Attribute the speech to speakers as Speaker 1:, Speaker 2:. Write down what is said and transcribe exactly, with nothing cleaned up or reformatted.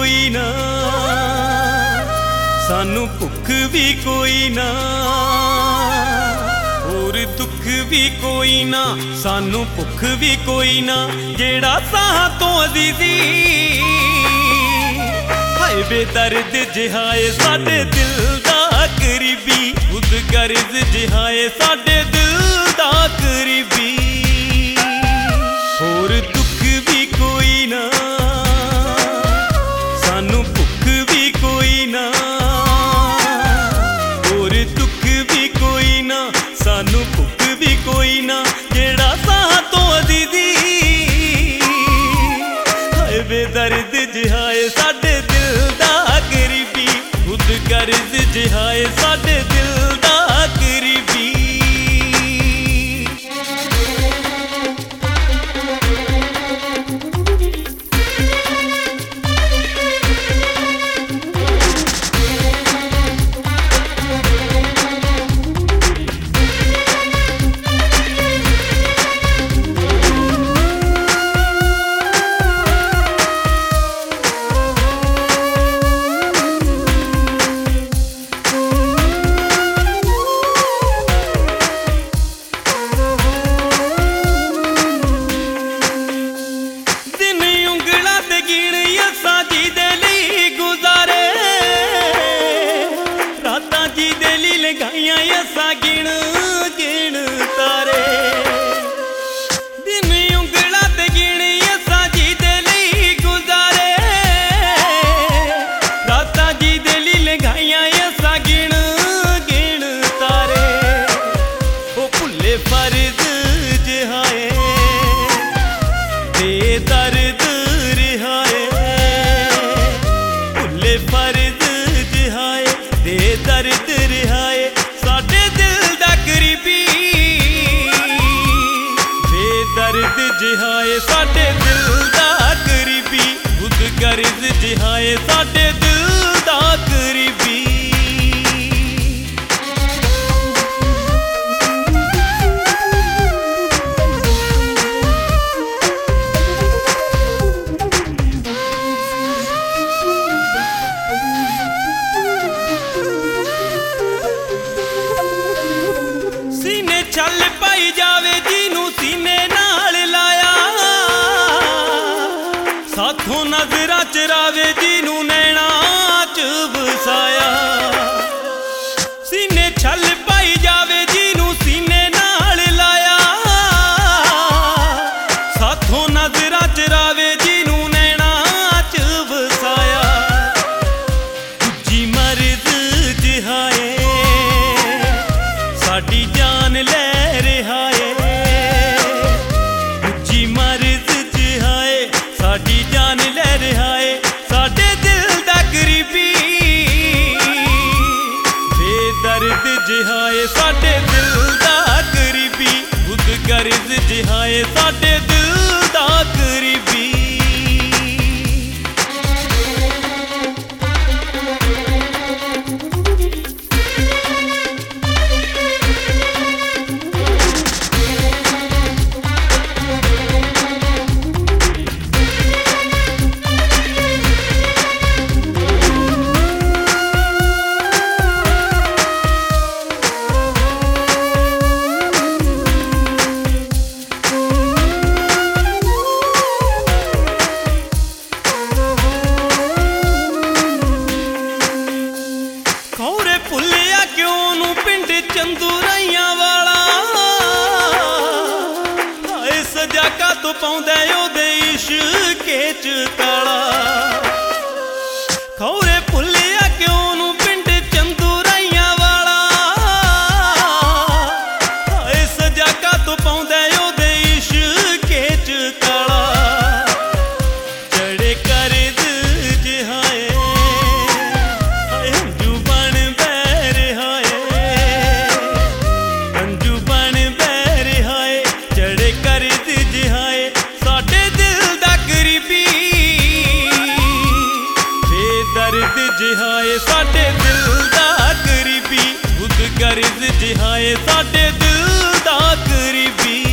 Speaker 1: कोई ना, सानू भुख भी कोई ना, और दुख भी कोई ना, सानू भुख भी कोई ना, जेड़ा साह तो अजीजी हाय बेदर्द जिहाए साडे दिल दा करीबी, खुद गर्ज जिहाए साडे दिल दा करीबी। और दुख भी कोई ना, सानू भुख भी कोई ना, और दुख भी कोई ना, सानू भुख भी कोई ना, जेड़ा साह तो अजीजी हाय बेदर्द जिहाए साडे दिल दा करीबी, खुद गर्ज जिहाए साडे दिल दा करीबी। असा गिण गिण तारे दिन उंगला ते गिण असा जी दे लई गुजारे, रातां जी दे लई लगाइयां असा गिण गिण तारे। ओ भुल्ले फर्ज जिहाए बेदर्द रिहाए, भुल्ले फर्ज जिहाए बेदर्द रिहाए, बेदर्द जिहाए साडे दिल दा करीबी, खुद गर्ज जिहाए साडे दिल दा करीबी। सीने छल पाई जावे जिनू सीने नाल लाया, साथों नजरा चरावे जिनू नैना च बसाया। सीने छल पाई जावे जिनू सीने नाल लाया, साथों नजरा चरावे जिनू नैना च बसाया। दूजी मर्द जिहाए साडी जान ले रिहाए, दूजी मर्द जिहाए साडी जान ले रिहाए, साडे दिल दा करीबी बेदर्द जिहाए साडे दिल दा करीबी, खुद गर्ज जिहाए साडे दिल दा करीबी। चंदूराइयां वाला हाय सजा का तो पाउंदा ओदे इश्के च काला, खौरे भुल्लिया क्यों नू पिंड चंदूराइयां वाला हाय सजा का तो पाउंदा ओदे इश्के च काला। चढ़े करद जिहाए हाय हंजू बन बैर हाए, हंजू बन बैर हाए, चढ़े करद जिहाए साडे दिल दा करीबी बेदर्द जिहाए साडे दिल दा करीबी, खुद गर्ज जिहाए साडे दिल दा करीबी।